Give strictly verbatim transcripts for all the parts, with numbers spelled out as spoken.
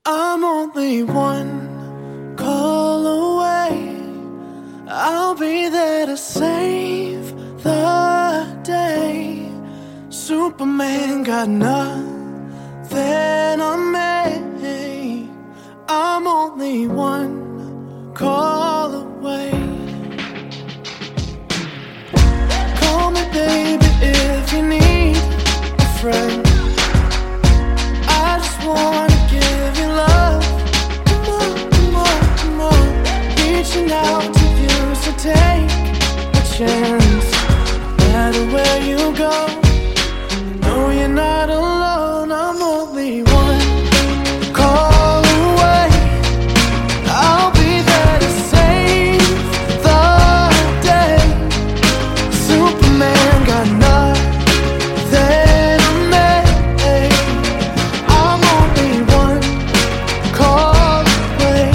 I'm only one call away. I'll be there to save the day. Superman got nothing on me. I'm only one call away. Call me baby if you need a friend. I just wanna give you love. Come on, come on, come on. Reaching out to you, so take a chance. No matter where you go, no, you're not alone. I'm only one call away. I'll be there to save the day. Superman got nothing on me. I'm only one call away.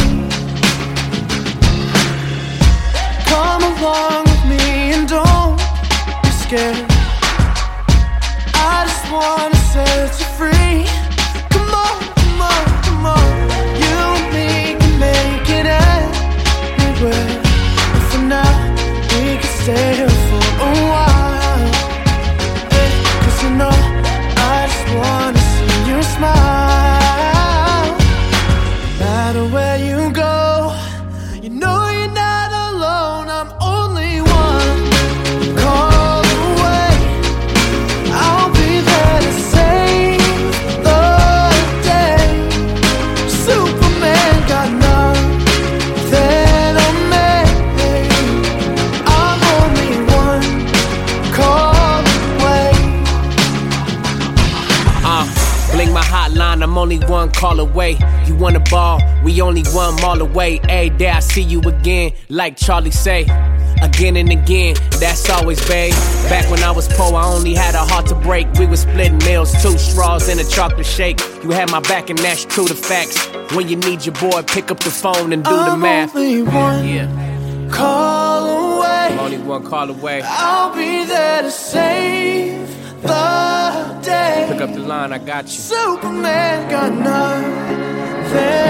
Come along with me and don't be scared. I just wanna set you free. Come on, come on, come on. You and me can make it anywhere. But for now, we can stay here for a while. Hey, 'cause you know, I just wanna see you smile. No matter where you go, you know you're not alone. I'm only one call away. I'll be there to save the day. Superman got nothing on me. I'm only one call away. Uh, blink my hotline, I'm only one call away. You want a ball, we only one mall away. Every day I see you again, like Charlie say. Again and again, that's always babe. Back when I was poor, I only had a heart to break. We was splitting meals, two straws and a chocolate shake. You had my back and that's true to facts. When you need your boy, pick up the phone and do the math. I'm only one Yeah, call away. I'm only one call away. I'll be there to save the day. Pick up the line, I got you. Superman got nothing